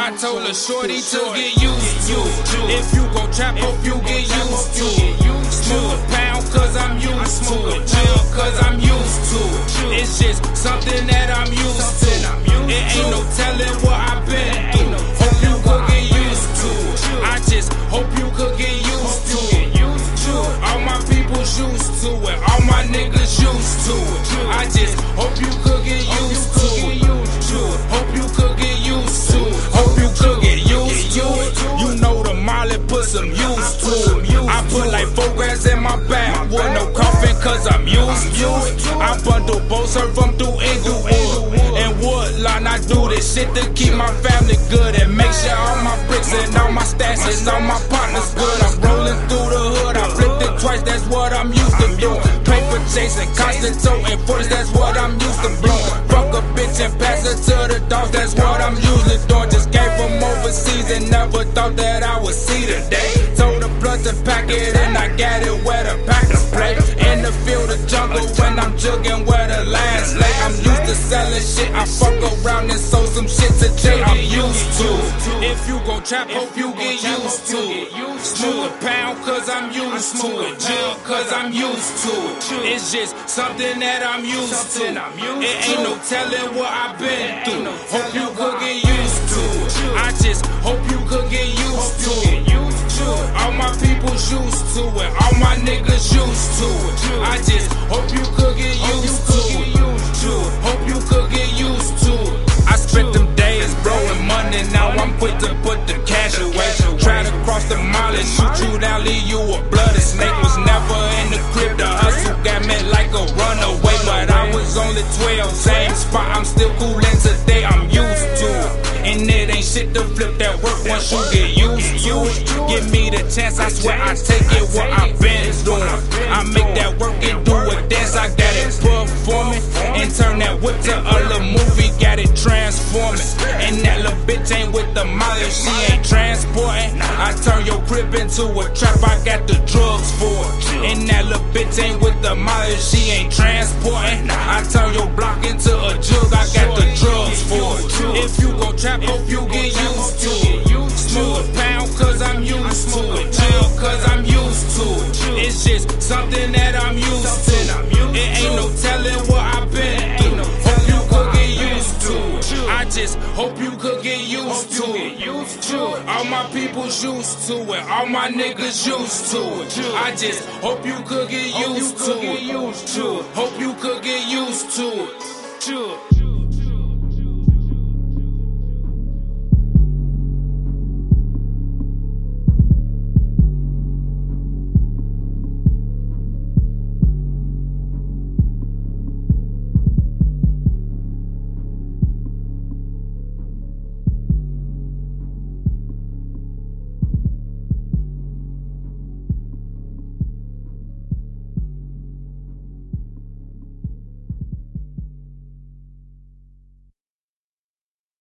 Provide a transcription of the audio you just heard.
I told her shorty to get used to it. If you gon' trap, hope you get used to it. Smoke a pound cause I'm used to it. Chill cause I'm used to it. It's just something that I'm used to. It ain't no telling what I've been through. Hope you could get used to it. I just hope you could get used to it. All my people's used to it. All my niggas used to it. I just hope you could get used to it. Hope you could get used to it. Hope you could get used to it. You know the Molly put some used to it. I put like 4 grams in my bag with no coffin cause I'm used to it. I bundle both, serve them through Inglewood and Woodlawn. I do this shit to keep my family good and make sure all my bricks and all my stats and all my partners good. I'm rolling through the hood, I flipped it twice, that's what I'm used to doing. Paper chasing, constant toting 40s, that's what I'm used to blowing. Fuck a bitch and pass her to the dogs, that's what I'm usually doing. Just came from overseas and never thought that I would see the day. Told the blood to pack it and I got it where the packers play. In the field of jungle when I'm jugging where the lines lay. I'm used to selling shit, I fuck around and sold some shit to Jay. I'm used to it. If you gon' trap, hope you get used to it. Smoke a pound cause I'm used to it. Chill cause I'm used to it. It's just something that I'm used to. It ain't no telling what I've been through. Hope you could get used to it. I just hope you could get used to it. All my people's used to it. All my niggas used to it. I just hope you could get used to it. Hope you could get used to it. I spent them days blowing money, now I'm quick to put the cash away. Try to cross the mile and shoot you down, leave you a bloody snake. Was never in the crib, the hustle got me like a runaway. But I was only 12, same spot, I'm still coolin' today, I'm used to it. And it ain't shit to flip that work once you get used to it. Give me the chance, I swear I take it what I've been doing. I make that work and do a dance, I got it performing. And turn that whip to a little movie, got it transforming. And that little bitch ain't with the molly, she ain't transporting. I turn your crib into a trap, I got the drugs for it. And that little bitch ain't with the molly, she ain't transporting. I turn your block into a jug, I got the drugs for it. If you gon' trap, hope you get used to it. Smoke a pound cause I'm used to it. Chill cause I'm used to it. It's just something that I'm used to. It ain't no telling what I've been through. Hope you could get used to it. I just hope you could get used to it. All my people's used to it. All my niggas used to it. I just hope you could get used to it. Hope you could get used to it.